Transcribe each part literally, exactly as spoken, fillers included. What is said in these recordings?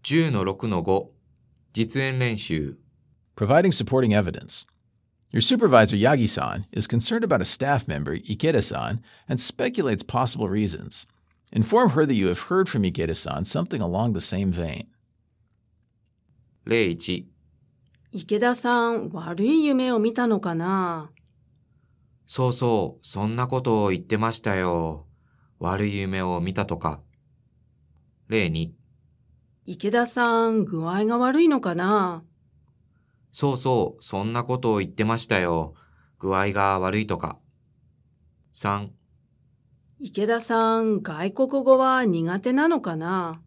じゅうのろくのご 実演練習 Providing supporting evidence. Your supervisor, Yagi-san, is concerned about a staff member, Ikeda-san, and speculates possible reasons. Inform her that you have heard from Ikeda-san something along the same vein. 例いち池田さん、悪い夢を見たのかな？ そうそう、そんなことを言ってましたよ。悪い夢を見たとか。例に池田さん、具合が悪いのかな？ そうそう、そんなことを言ってましたよ。具合が悪いとか。さん池田さん、外国語は苦手なのかな？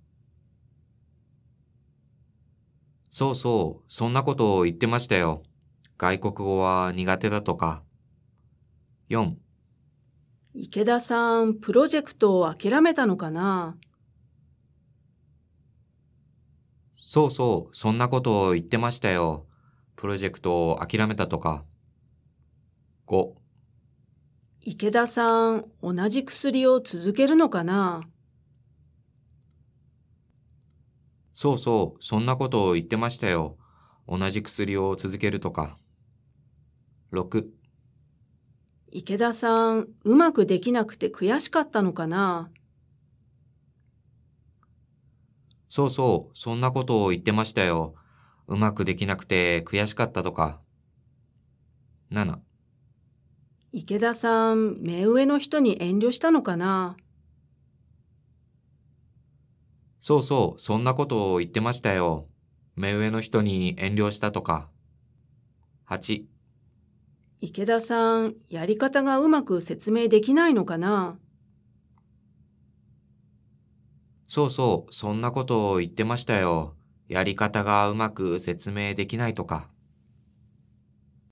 そうそう、そんなことを言ってましたよ。外国語は苦手だとか。よん池田さん、プロジェクトを諦めたのかな？ そうそう、そんなことを言ってましたよ。プロジェクトを諦めたとか。ご池田さん、同じ薬を続けるのかな？ そうそう、そんなことを言ってましたよ。同じ薬を続けるとか。ろく池田さん、うまくできなくて悔しかったのかな？ そうそう、そんなことを言ってましたよ。うまくできなくて悔しかったとか。なな池田さん、目上の人に遠慮したのかな？ そうそう、そんなことを言ってましたよ。目上の人に遠慮したとか。はち池田さん、やり方がうまく説明できないのかな？ そうそう、そんなことを言ってましたよ。やり方がうまく説明できないとか。